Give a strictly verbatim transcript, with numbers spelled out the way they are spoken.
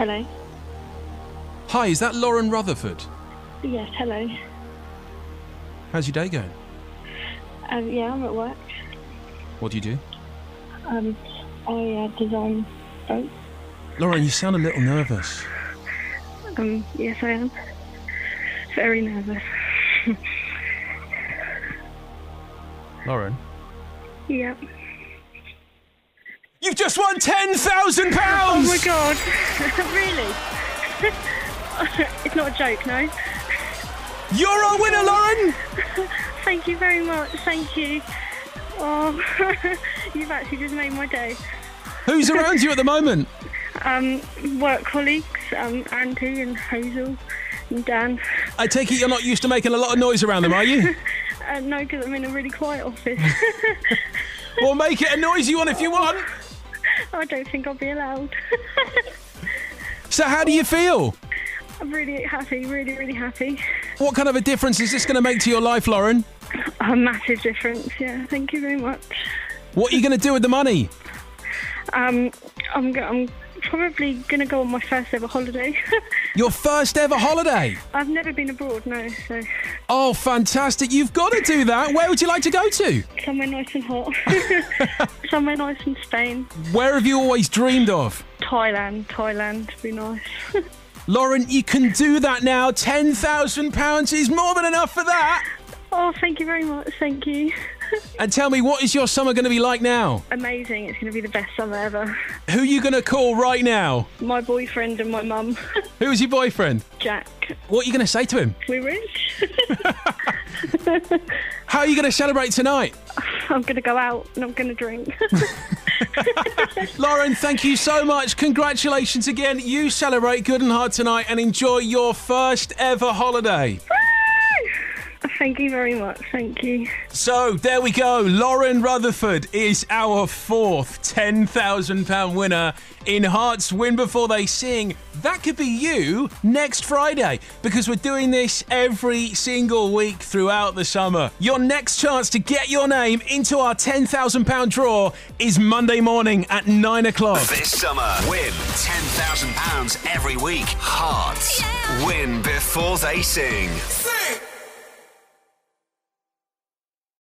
Hello. Hi, is that Lauren Rutherford? Yes, hello. How's your day going? Um, yeah, I'm at work. What do you do? Um, I uh, design boats. Lauren, you sound a little nervous. Um, yes, I am. Very nervous. Lauren? Yeah. You've just won ten thousand pounds! Oh my god. Really? It's not a joke, no? You're our winner, Lauren! Thank you very much, thank you. Oh, you've actually just made my day. Who's around you at the moment? Um, work colleagues, um, Auntie and Hazel and Dan. I take it you're not used to making a lot of noise around them, are you? Uh, no, because I'm in a really quiet office. Well, make it a noisy one if you want. I don't think I'll be allowed. So how do you feel? I'm really happy, really, really happy. What kind of a difference is this going to make to your life, Lauren? A massive difference, yeah. Thank you very much. What are you going to do with the money? Um, I'm, go- I'm probably going to go on my first ever holiday. Your first ever holiday? I've never been abroad, no, so Oh, fantastic. You've got to do that. Where would you like to go to? somewhere nice and hot. Somewhere nice in Spain. Where have you always dreamed of? Thailand, Thailand would be nice. Lauren, you can do that now. ten thousand pounds is more than enough for that. Oh, thank you very much, thank you. And tell me, what is your summer going to be like now? Amazing, it's going to be the best summer ever. Who are you going to call right now? My boyfriend and my mum, Who is your boyfriend? Jack. What are you going to say to him? We're rich. How are you going to celebrate tonight? I'm going to go out and I'm going to drink. Lauren, thank you so much. Congratulations again. You celebrate good and hard tonight and enjoy your first ever holiday. Thank you very much, thank you. So, there we go. Lauren Rutherford is our fourth ten thousand pounds winner in Hearts Win Before They Sing. That could be you next Friday, because we're doing this every single week throughout the summer. Your next chance to get your name into our ten thousand pounds draw is Monday morning at nine o'clock. This summer, win ten thousand pounds every week. Hearts. Yeah. Win Before They Sing.